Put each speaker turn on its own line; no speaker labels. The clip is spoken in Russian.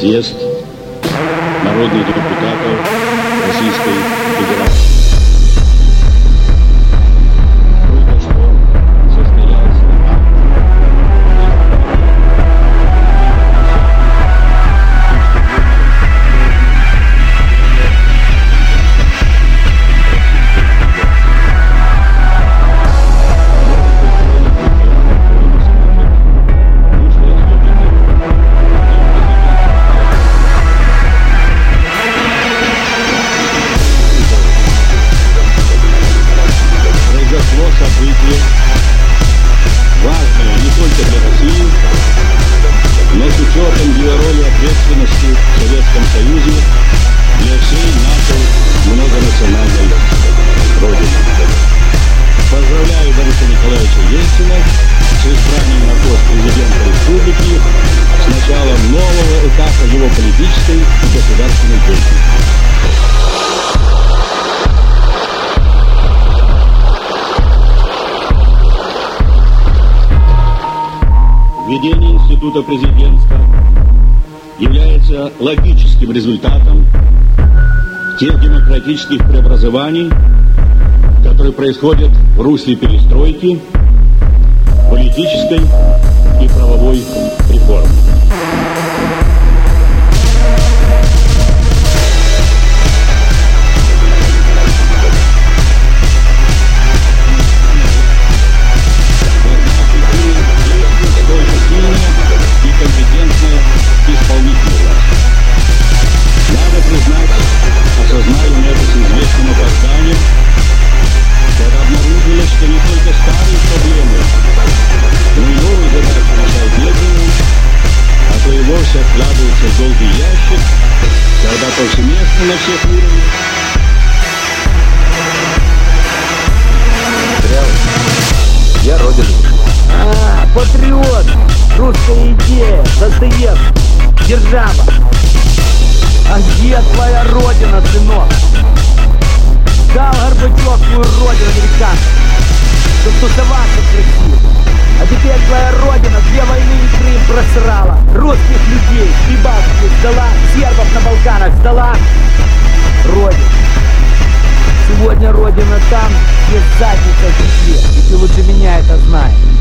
Съезд народных депутатов Российской Федерации. Только что состоялся событие, важное не только для России, но с учетом ее роли ответственности в Советском Союзе для всей нашей многонациональной Родины. Поздравляю Бориса Николаевича Ельцина с избранием на пост президента республики, с началом нового этапа его политической и государственной деятельности. Введение института президентства является логическим результатом тех демократических преобразований, которые происходят в русле перестройки, политической и правовой реформы. Компетентная исполнительная власть. Надо признать, осознали мы это с известным опозданием, когда обнаружилось, что не только старые проблемы, но и новые задачи решать медленно, а то и вовсе откладываются в долгий ящик, когда повсеместно на всех уровнях.
Я родину.
Патриот! Русская идея! Достоевский! Держава! А где твоя родина, сынок? Дал Горбачев свою родину американцам, чтоб тусоваться красиво. А теперь твоя родина 2 войны и Крым просрала. Русских людей в Прибалтике сдала, сербов на Балканах сдала. Родина. Сегодня родина там, где задница в земле. И ты лучше меня это знаешь.